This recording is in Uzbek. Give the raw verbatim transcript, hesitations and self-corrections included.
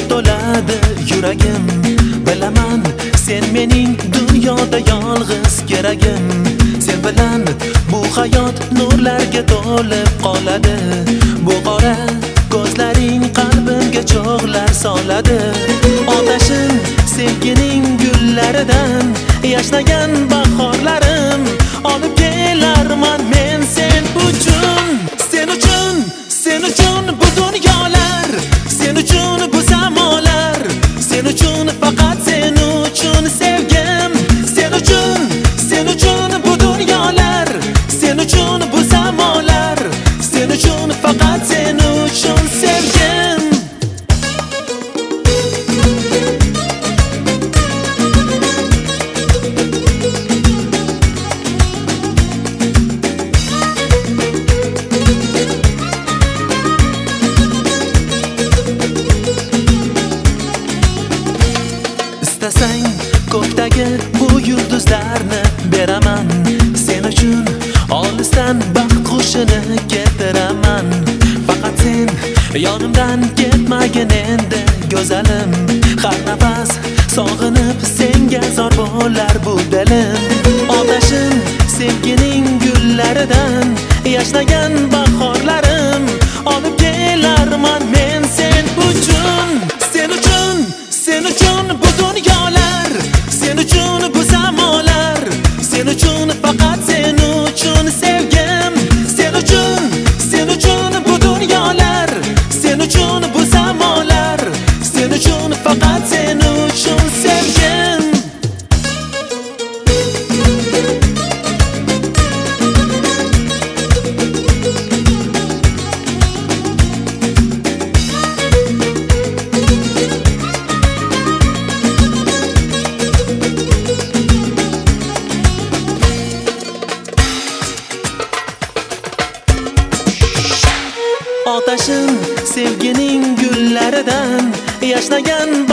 to'ladi yuragim. Bilaman sen mening dunyoda yolg'iz keragim. Sen bilan bu hayot nurlarga to'lib qoladi. Bu qora ko'zlaring qalbimga cho'g'lar soladi. Otashim sevgining gullaridan yashnagan bahorlarim. Olib kelarman men sen uchun, sen uchun, sen uchun bu dunyolar, sen uchun bu zamonlar, sen uchun faqat sen uchun sevgim. Sen uchun, sen uchun bu dunyolar, sen uchun bu zamonlar, sen uchun faqat sen uchun sevgim. İstasang ko'kdagi bu yulduzlarni beraman. Sen uchun olisdan baxt qushini keltiraman. Faqat sen yonimdan ketmagin endi go'zalim. Har nafas sog'inib senga zor bo'lar bu dilim. Otashim sevgining gullaridan yashnagan bahorlarim. Olib kelarman men sen uchun, sen uchun, sen uchun bu dunyolar, sen uchun bu zamonlar, sen uchun faqat sen uchun sevgim. Sen uchun, sen uchun bu dunyolar, sen uchun bu zamonlar, sen uchun faqat sen uchun sevgim. Otashim sevgining gullaridan yashnagan